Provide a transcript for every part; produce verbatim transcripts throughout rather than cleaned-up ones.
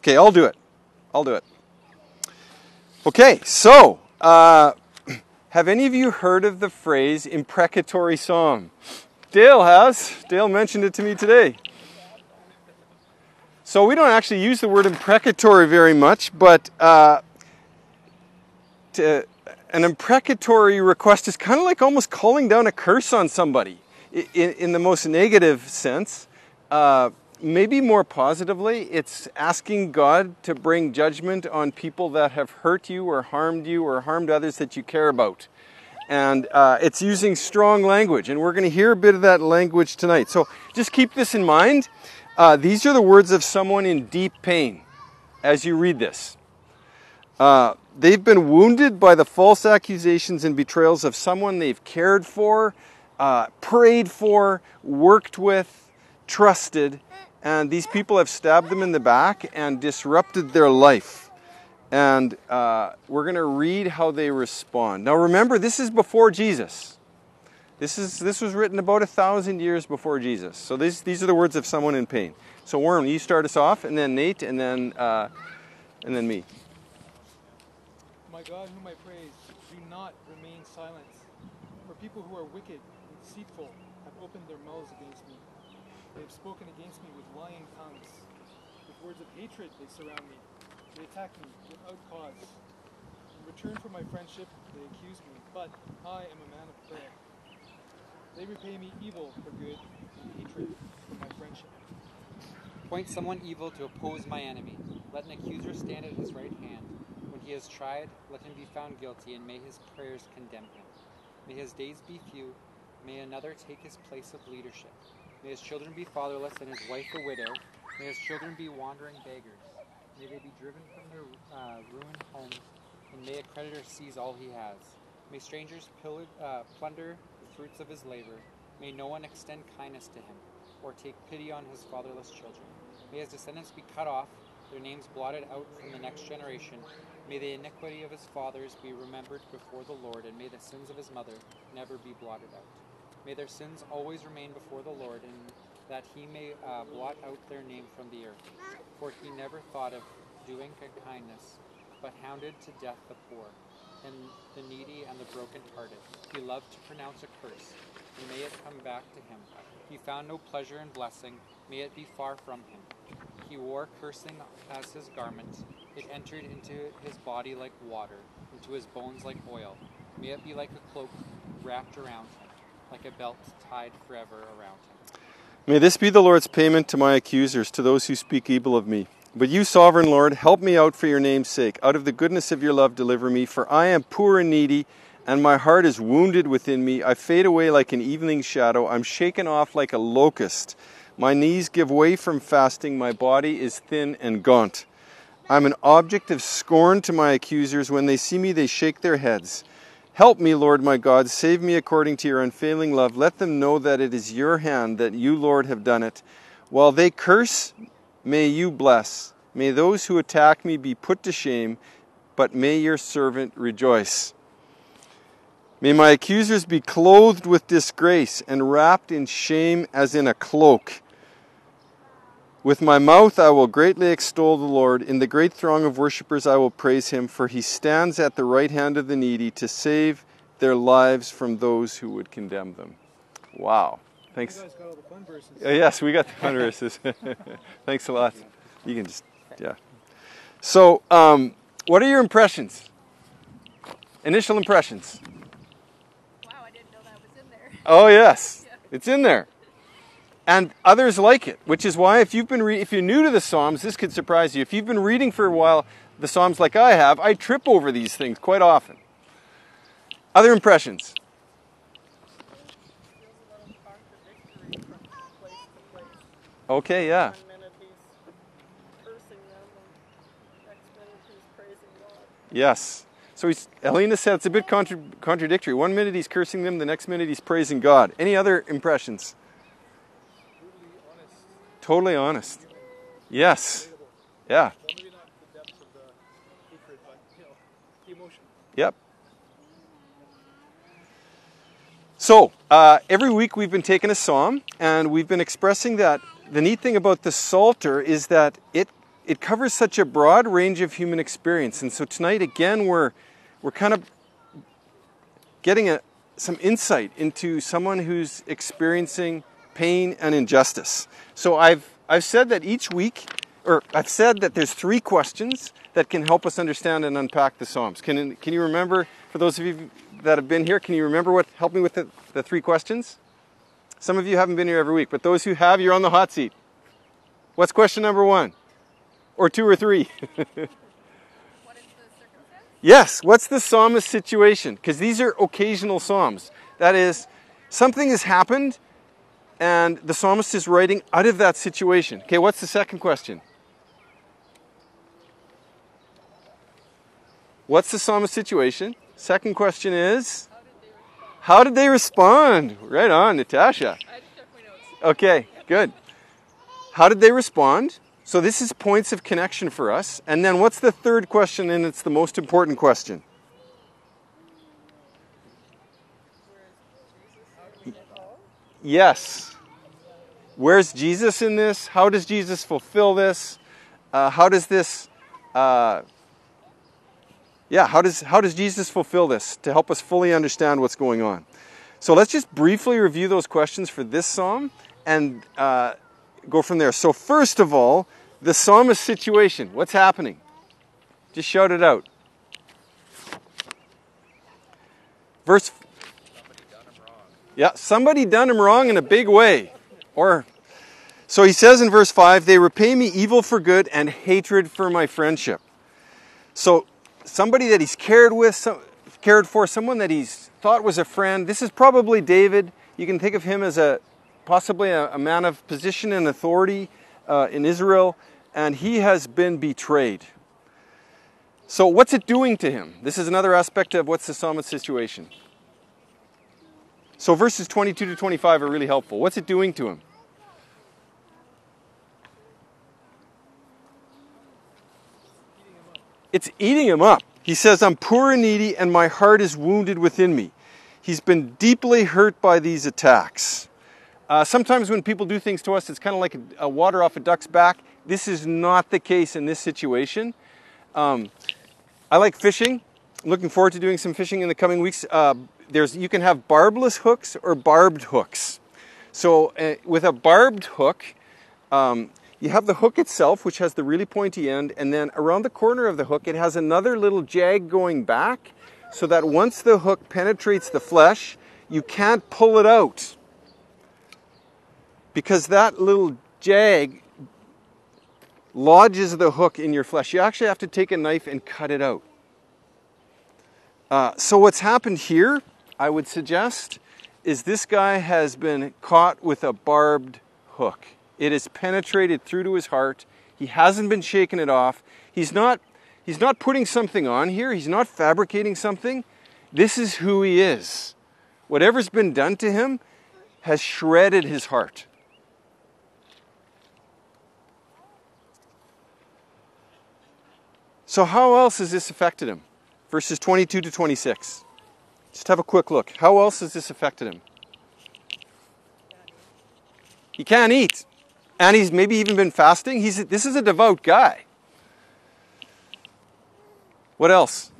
Okay, I'll do it. I'll do it. Okay, so, uh, have any of you heard of the phrase imprecatory psalm? Dale has. Dale mentioned it to me today. So we don't actually use the word imprecatory very much, but uh, to, an imprecatory request is kind of like almost calling down a curse on somebody in, in the most negative sense. Uh, Maybe more positively, it's asking God to bring judgment on people that have hurt you or harmed you or harmed others that you care about. And uh, it's using strong language, and we're going to hear a bit of that language tonight. So just keep this in mind. Uh, these are the words of someone in deep pain as you read this. Uh, they've been wounded by the false accusations and betrayals of someone they've cared for, uh, prayed for, worked with, trusted. And these people have stabbed them in the back and disrupted their life. And uh, we're going to read how they respond. Now remember, this is before Jesus. This is this was written about a thousand years before Jesus. So these these are the words of someone in pain. So Warren, you start us off, and then Nate, and then uh, and then me. My God, whom I praise, do not remain silent. For people who are wicked and deceitful have opened their mouths against me. They have spoken against me with lying tongues. With words of hatred they surround me. They attack me without cause. In return for my friendship, they accuse me, but I am a man of prayer. They repay me evil for good and hatred for my friendship. Appoint someone evil to oppose my enemy. Let an accuser stand at his right hand. When he is tried, let him be found guilty, and may his prayers condemn him. May his days be few. May another take his place of leadership. May his children be fatherless and his wife a widow. May his children be wandering beggars. May they be driven from their uh, ruined homes, and may a creditor seize all he has. May strangers pillage, uh, plunder the fruits of his labor. May no one extend kindness to him, or take pity on his fatherless children. May his descendants be cut off, their names blotted out from the next generation. May the iniquity of his fathers be remembered before the Lord, and may the sins of his mother never be blotted out. May their sins always remain before the Lord, and that he may uh, blot out their name from the earth. For he never thought of doing a kindness, but hounded to death the poor, and the needy and the broken-hearted. He loved to pronounce a curse, and may it come back to him. He found no pleasure in blessing, may it be far from him. He wore cursing as his garment. It entered into his body like water, into his bones like oil. May it be like a cloak wrapped around him, like a belt tied forever around him. May this be the Lord's payment to my accusers, to those who speak evil of me. But you, sovereign Lord, help me out for your name's sake. Out of the goodness of your love, deliver me, for I am poor and needy, and my heart is wounded within me. I fade away like an evening shadow. I'm shaken off like a locust. My knees give way from fasting. My body is thin and gaunt. I'm an object of scorn to my accusers. When they see me, they shake their heads. Help me, Lord my God. Save me according to your unfailing love. Let them know that it is your hand, that you, Lord, have done it. While they curse, may you bless. May those who attack me be put to shame, but may your servant rejoice. May my accusers be clothed with disgrace and wrapped in shame as in a cloak. With my mouth I will greatly extol the Lord. In the great throng of worshippers I will praise him, for he stands at the right hand of the needy to save their lives from those who would condemn them. Wow. Thanks. You guys got all the fun verses. Uh, yes, we got the fun verses. Thanks a lot. You can just, yeah. So, um, what are your impressions? Initial impressions? Wow, I didn't know that was in there. Oh, yes. Yeah. It's in there. And others like it, which is why if you've been re- if you're new to the Psalms, this could surprise you. If you've been reading for a while the Psalms like I have, I trip over these things quite often. Other impressions? Okay, yeah. One minute he's cursing them, and next minute he's praising God. Yes. So he's, Helena said it's a bit contra- contradictory. One minute he's cursing them, the next minute he's praising God. Any other impressions? Totally honest. Yes. Yeah. Well, maybe not the depth of the hatred, but, you know, the emotion. Yep. So, uh, every week we've been taking a psalm, and we've been expressing that the neat thing about the Psalter is that it it covers such a broad range of human experience. And so tonight, again, we're, we're kind of getting a, some insight into someone who's experiencing pain and injustice. So I've, I've said that each week, or I've said that there's three questions that can help us understand and unpack the Psalms. Can, can you remember, for those of you that have been here, can you remember what, help me with the, the three questions? Some of you haven't been here every week, but those who have, you're on the hot seat. What's question number one? Or two or three? What is the circumstance? Yes, what's the psalmist's situation? Because these are occasional psalms. That is, something has happened and the psalmist is writing out of that situation. Okay, what's the second question? What's the psalmist's situation? Second question is, how did they respond? Right on, Natasha. I just checked my notes. Okay, good. How did they respond? So this is points of connection for us. And then what's the third question, and it's the most important question? Yes. Where's Jesus in this? How does Jesus fulfill this? Uh, how does this... Uh, yeah, how does, how does Jesus fulfill this to help us fully understand what's going on? So let's just briefly review those questions for this psalm and uh, go from there. So first of all, the psalmist's situation. What's happening? Just shout it out. Verse... Somebody done him wrong. Yeah, somebody done him wrong in a big way. Or, so he says in verse five, they repay me evil for good and hatred for my friendship. So somebody that he's cared with, some, cared for, someone that he's thought was a friend. This is probably David. You can think of him as a possibly a, a man of position and authority uh, in Israel, and he has been betrayed. So what's it doing to him? This is another aspect of what's the psalmist's situation. So verses twenty-two to twenty-five are really helpful. What's it doing to him? It's eating him up. He says, I'm poor and needy, and my heart is wounded within me. He's been deeply hurt by these attacks. Uh, sometimes when people do things to us, it's kind of like a, a water off a duck's back. This is not the case in this situation. Um, I like fishing. I'm looking forward to doing some fishing in the coming weeks. Uh, there's, you can have barbless hooks or barbed hooks. So uh, with a barbed hook, um, you have the hook itself, which has the really pointy end, and then around the corner of the hook, it has another little jag going back, so that once the hook penetrates the flesh, you can't pull it out. Because that little jag lodges the hook in your flesh. You actually have to take a knife and cut it out. Uh, so what's happened here, I would suggest, is this guy has been caught with a barbed hook. It has penetrated through to his heart. He hasn't been shaking it off. He's not, he's not putting something on here. He's not fabricating something. This is who he is. Whatever's been done to him has shredded his heart. So how else has this affected him? Verses twenty-two to twenty-six. Just have a quick look. How else has this affected him? He can't eat. And he's maybe even been fasting. He's, this is a devout guy. What else?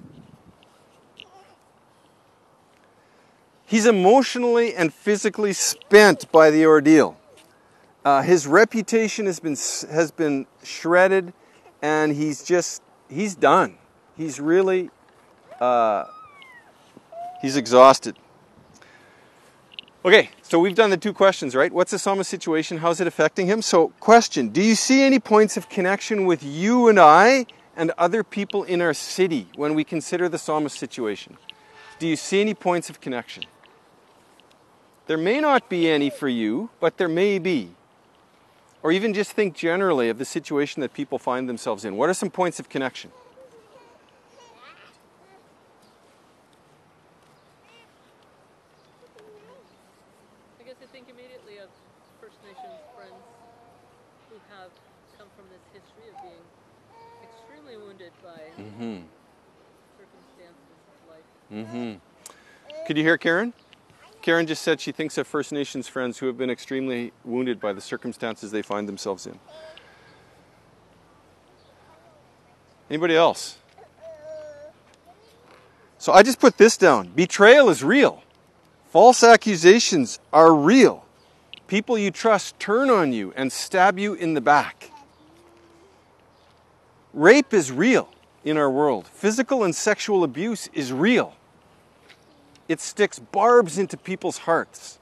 He's emotionally and physically spent by the ordeal. Uh, his reputation has been, has been shredded, and he's just, he's done. He's really, uh, he's exhausted. Okay, so we've done the two questions, right? What's the psalmist's situation? How's it affecting him? So, question, do you see any points of connection with you and I and other people in our city when we consider the psalmist's situation? Do you see any points of connection? There may not be any for you, but there may be. Or even just think generally of the situation that people find themselves in. What are some points of connection? I guess I think immediately of First Nations friends who have come from this history of being extremely wounded by Mm-hmm. circumstances of life. Mm-hmm. Could you hear Karen? Karen just said she thinks of First Nations friends who have been extremely wounded by the circumstances they find themselves in. Anybody else? So I just put this down. Betrayal is real. False accusations are real. People you trust turn on you and stab you in the back. Rape is real in our world. Physical and sexual abuse is real. It sticks barbs into people's hearts.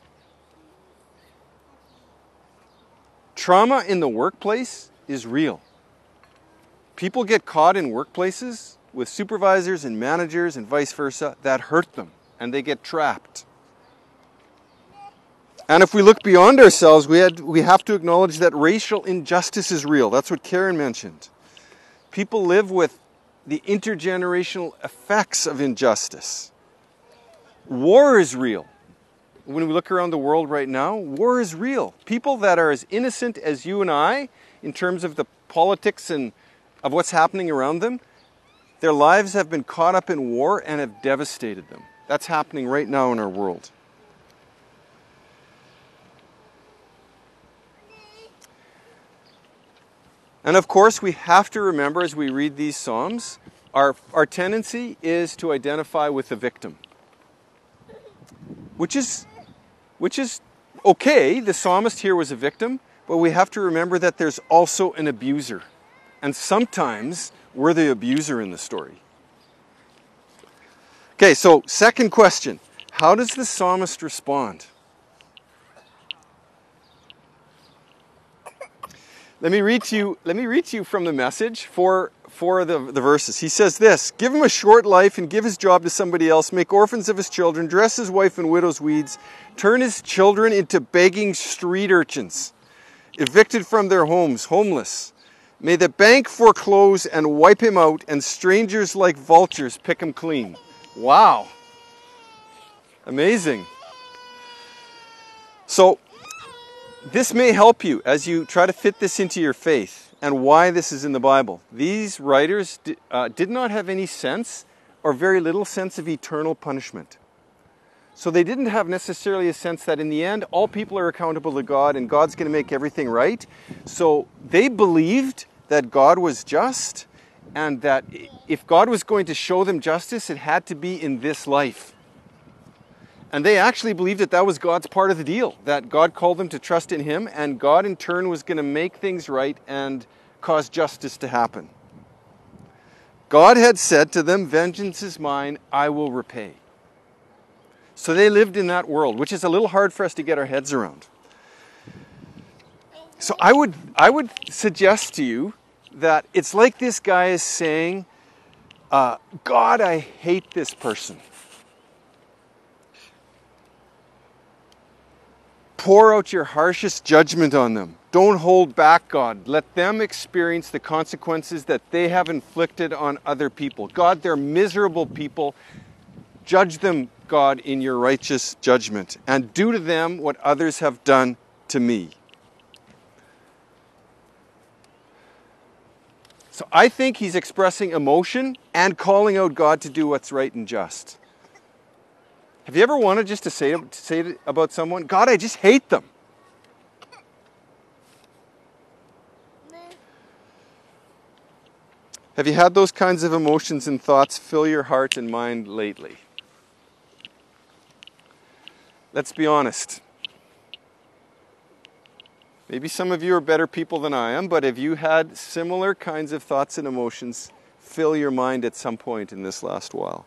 Trauma in the workplace is real. People get caught in workplaces with supervisors and managers and vice versa that hurt them, and they get trapped. And if we look beyond ourselves, we, had, we have to acknowledge that racial injustice is real. That's what Karen mentioned. People live with the intergenerational effects of injustice. War is real. When we look around the world right now, war is real. People that are as innocent as you and I in terms of the politics and of what's happening around them, their lives have been caught up in war and have devastated them. That's happening right now in our world. And of course, we have to remember as we read these Psalms, our, our tendency is to identify with the victim. Which is, which is okay. The psalmist here was a victim, but we have to remember that there's also an abuser. And sometimes we're the abuser in the story. Okay, so second question. How does the psalmist respond? Let me read to you, let me read to you from the Message for, for the, the verses. He says this, give him a short life and give his job to somebody else, make orphans of his children, dress his wife in widow's weeds, turn his children into begging street urchins, evicted from their homes, homeless. May the bank foreclose and wipe him out, and strangers like vultures pick him clean. Wow. Amazing. So, this may help you as you try to fit this into your faith and why this is in the Bible. These writers di- uh, did not have any sense or very little sense of eternal punishment. So they didn't have necessarily a sense that in the end, all people are accountable to God and God's going to make everything right. So they believed that God was just and that if God was going to show them justice, it had to be in this life. And they actually believed that that was God's part of the deal, that God called them to trust in Him, and God in turn was going to make things right and cause justice to happen. God had said to them, vengeance is mine, I will repay. So they lived in that world, which is a little hard for us to get our heads around. So I would, I would suggest to you that it's like this guy is saying, uh, God, I hate this person. Pour out your harshest judgment on them. Don't hold back, God. Let them experience the consequences that they have inflicted on other people. God, they're miserable people. Judge them, God, in your righteous judgment. And do to them what others have done to me. So I think he's expressing emotion and calling out God to do what's right and just. Have you ever wanted just to say, to say about someone, God, I just hate them? Have you had those kinds of emotions and thoughts fill your heart and mind lately? Let's be honest. Maybe some of you are better people than I am, but have you had similar kinds of thoughts and emotions fill your mind at some point in this last while?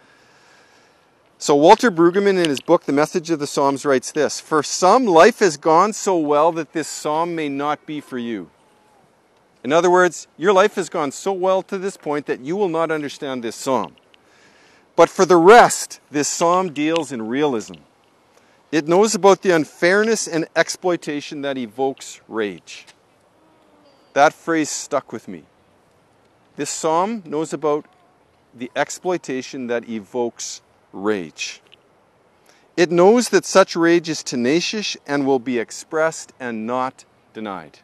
So Walter Brueggemann in his book, The Message of the Psalms, writes this, for some, life has gone so well that this psalm may not be for you. In other words, your life has gone so well to this point that you will not understand this psalm. But for the rest, this psalm deals in realism. It knows about the unfairness and exploitation that evokes rage. That phrase stuck with me. This psalm knows about the exploitation that evokes rage. It knows that such rage is tenacious and will be expressed and not denied.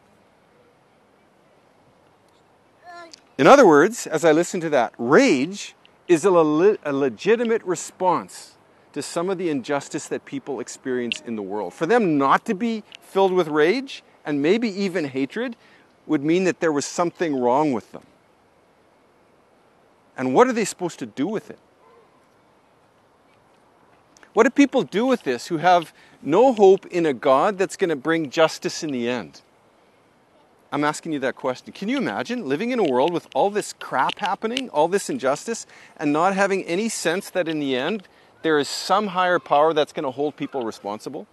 In other words, as I listen to that, rage is a, le- a legitimate response to some of the injustice that people experience in the world. For them not to be filled with rage and maybe even hatred would mean that there was something wrong with them. And what are they supposed to do with it? What do people do with this who have no hope in a God that's going to bring justice in the end? I'm asking you that question. Can you imagine living in a world with all this crap happening, all this injustice, and not having any sense that in the end there is some higher power that's going to hold people responsible?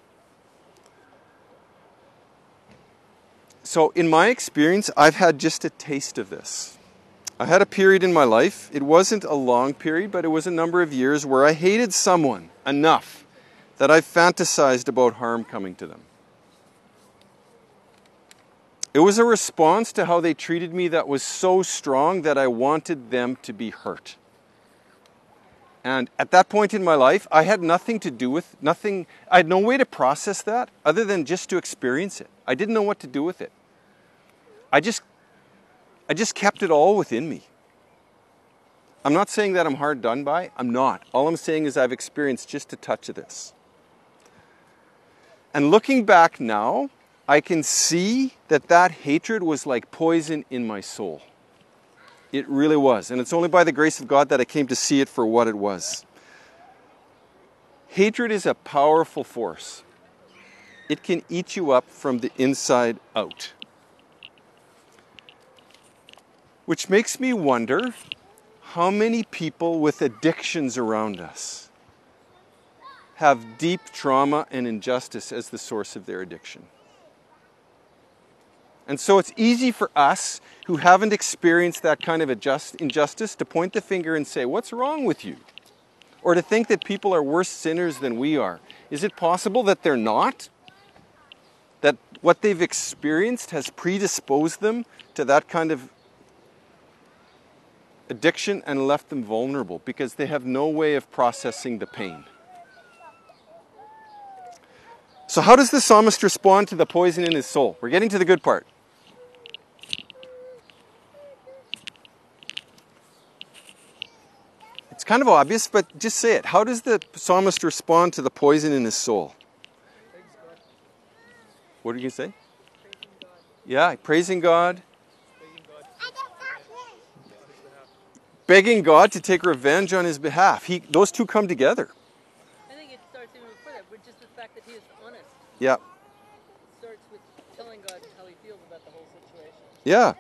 So in my experience, I've had just a taste of this. I had a period in my life, it wasn't a long period, but it was a number of years where I hated someone enough that I fantasized about harm coming to them. It was a response to how they treated me that was so strong that I wanted them to be hurt. And at that point in my life, I had nothing to do with, nothing, I had no way to process that other than just to experience it. I didn't know what to do with it. I just, I just kept it all within me. I'm not saying that I'm hard done by. I'm not. All I'm saying is I've experienced just a touch of this. And looking back now, I can see that that hatred was like poison in my soul. It really was. And it's only by the grace of God that I came to see it for what it was. Hatred is a powerful force. It can eat you up from the inside out. Which makes me wonder how many people with addictions around us have deep trauma and injustice as the source of their addiction. And so it's easy for us who haven't experienced that kind of adjust, injustice to point the finger and say, what's wrong with you? Or to think that people are worse sinners than we are. Is it possible that they're not? That what they've experienced has predisposed them to that kind of addiction and left them vulnerable because they have no way of processing the pain. So how does the psalmist respond to the poison in his soul? We're getting to the good part. It's kind of obvious, but just say it. How does the psalmist respond to the poison in his soul? What are you going to say? Yeah, praising God. Begging God to take revenge on his behalf. He, those two come together. I think it starts even before that, with just the fact that he is honest. Yeah. It starts with telling God how he feels about the whole situation. Yeah.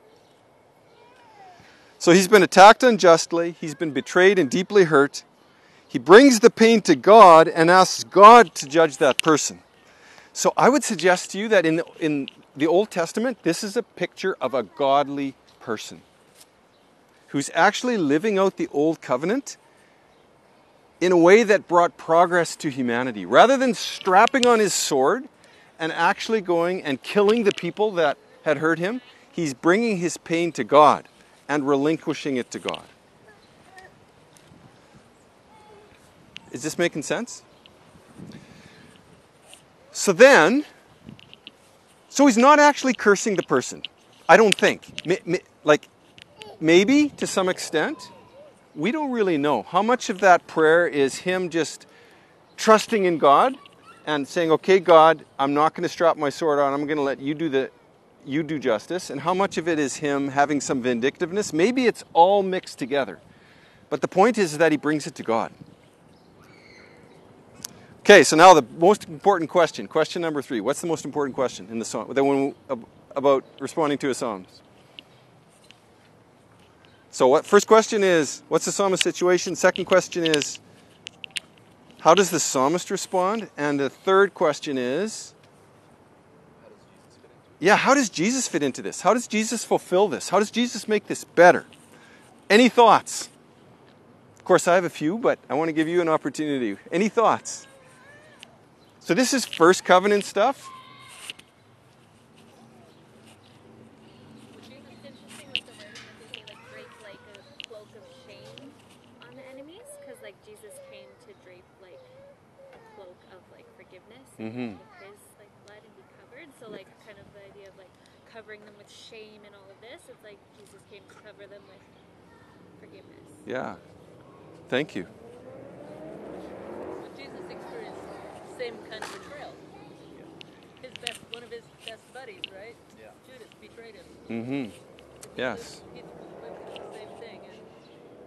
So he's been attacked unjustly. He's been betrayed and deeply hurt. He brings the pain to God and asks God to judge that person. So I would suggest to you that in the, in the Old Testament, this is a picture of a godly person who's actually living out the Old Covenant in a way that brought progress to humanity. Rather than strapping on his sword and actually going and killing the people that had hurt him, he's bringing his pain to God and relinquishing it to God. Is this making sense? So then, so he's not actually cursing the person. I don't think. Like, maybe to some extent. We don't really know. How much of that prayer is him just trusting in God and saying, okay, God, I'm not going to strap my sword on. I'm going to let you do the, you do justice. And how much of it is him having some vindictiveness? Maybe it's all mixed together. But the point is that he brings it to God. Okay, so now the most important question. Question number three. What's the most important question in the psalm when, about responding to a psalm? So what? First question is, what's the psalmist's situation? Second question is, how does the psalmist respond? And the third question is, yeah, how does Jesus fit into this? How does Jesus fulfill this? How does Jesus make this better? Any thoughts? Of course, I have a few, but I want to give you an opportunity. Any thoughts? So this is first covenant stuff. Mm-hmm. His like blood and be covered. So like kind of the idea of like covering them with shame and all of this. It's like Jesus came to cover them with forgiveness. Yeah. Thank you. So Jesus experienced the same kind of betrayal. His best, one of his best buddies, right? Yeah. Judas betrayed him. Mm-hmm. So Yes. He went through the same thing, and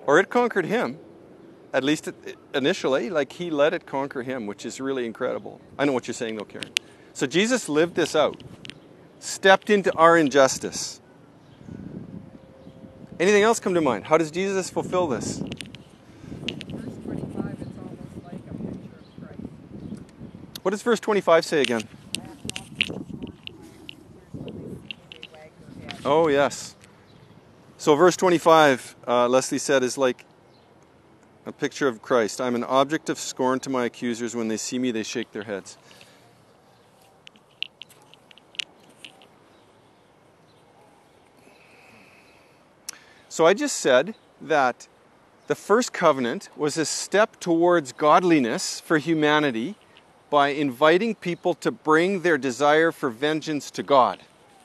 Or it conquered him, at least initially, like he let it conquer him, which is really incredible. I know what you're saying though, Karen. So Jesus lived this out, stepped into our injustice. Anything else come to mind? How does Jesus fulfill this? Verse twenty-five, it's almost like a picture of Christ. What does verse twenty-five say again? I have not been scorned by my accusers, when they see me, they wag their heads. Oh, yes. So verse twenty-five, uh, Leslie said, is like a picture of Christ. I'm an object of scorn to my accusers. When they see me, they shake their heads. So I just said that the first covenant was a step towards godliness for humanity by inviting people to bring their desire for vengeance to God,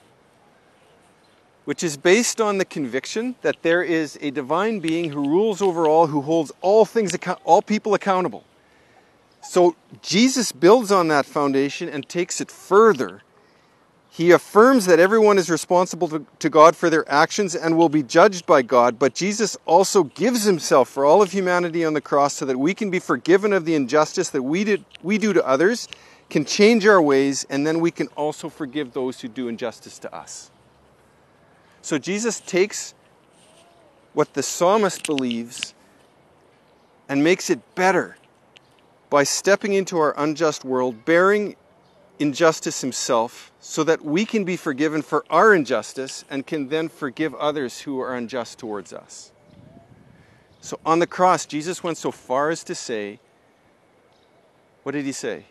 which is based on the conviction that there is a divine being who rules over all, who holds all things, all people accountable. So Jesus builds on that foundation and takes it further. He affirms that everyone is responsible to, to God for their actions and will be judged by God, but Jesus also gives himself for all of humanity on the cross so that we can be forgiven of the injustice that we, did, we do to others, can change our ways, and then we can also forgive those who do injustice to us. So Jesus takes what the psalmist believes and makes it better by stepping into our unjust world, bearing injustice himself, so that we can be forgiven for our injustice and can then forgive others who are unjust towards us. So on the cross, Jesus went so far as to say, what did he say?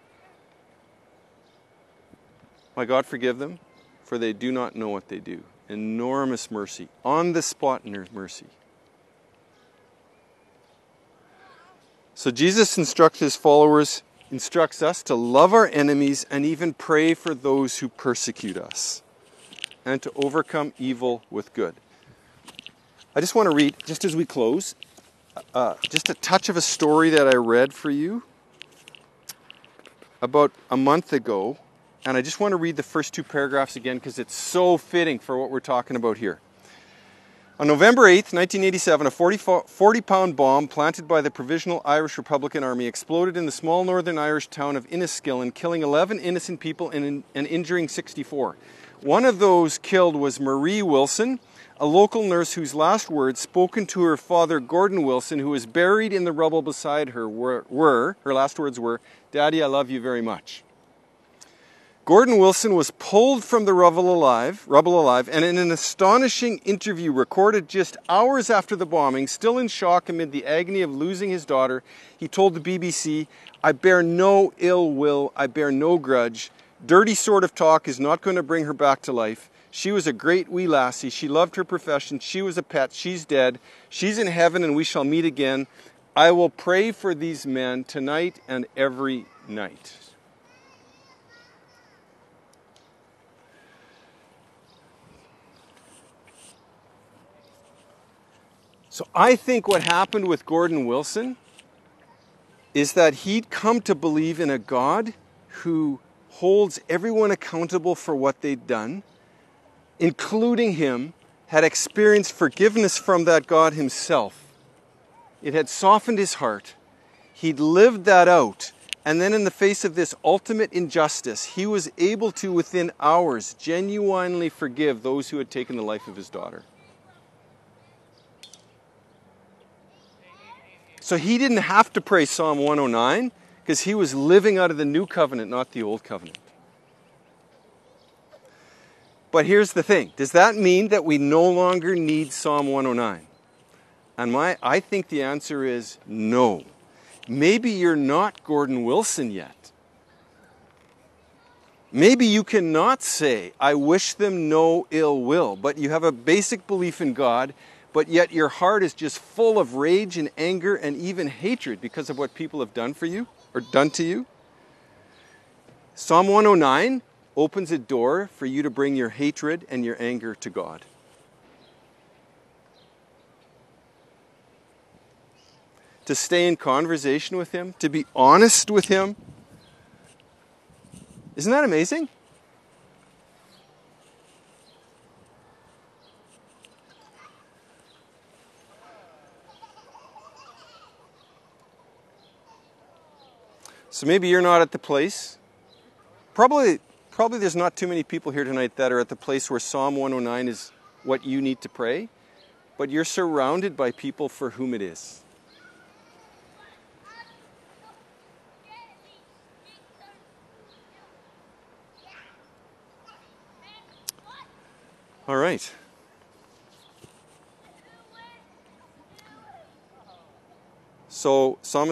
My God, forgive them, for they do not know what they do. Enormous mercy, on the spot mercy. So Jesus instructs his followers, instructs us to love our enemies and even pray for those who persecute us, and to overcome evil with good. I just want to read, just as we close, uh, just a touch of a story that I read for you about a month ago. And I just want to read the first two paragraphs again because it's so fitting for what we're talking about here. On November eighth, nineteen eighty-seven, a forty-pound bomb planted by the Provisional Irish Republican Army exploded in the small northern Irish town of Enniskillen, killing eleven innocent people and, and injuring sixty-four. One of those killed was Marie Wilson, a local nurse whose last words spoken to her father, Gordon Wilson, who was buried in the rubble beside her, were, were her last words were, "Daddy, I love you very much." Gordon Wilson was pulled from the rubble alive, rubble alive, and in an astonishing interview recorded just hours after the bombing, still in shock amid the agony of losing his daughter, he told the B B C, "I bear no ill will, I bear no grudge. Dirty sort of talk is not going to bring her back to life. She was a great wee lassie, she loved her profession, she was a pet, she's dead, she's in heaven and we shall meet again. I will pray for these men tonight and every night." So I think what happened with Gordon Wilson is that he'd come to believe in a God who holds everyone accountable for what they'd done, including him, had experienced forgiveness from that God himself. It had softened his heart. He'd lived that out. And then in the face of this ultimate injustice, he was able to, within hours, genuinely forgive those who had taken the life of his daughter. So he didn't have to pray Psalm one oh nine because he was living out of the new covenant, not the old covenant. But here's the thing. Does that mean that we no longer need Psalm one oh nine? And my, I think the answer is no. Maybe you're not Gordon Wilson yet. Maybe you cannot say, "I wish them no ill will," but you have a basic belief in God, but yet your heart is just full of rage and anger and even hatred because of what people have done for you or done to you. Psalm one oh nine opens a door for you to bring your hatred and your anger to God. To stay in conversation with him, to be honest with him. Isn't that amazing? So maybe you're not at the place. Probably, probably there's not too many people here tonight that are at the place where Psalm one oh nine is what you need to pray, but you're surrounded by people for whom it is. All right. So Psalm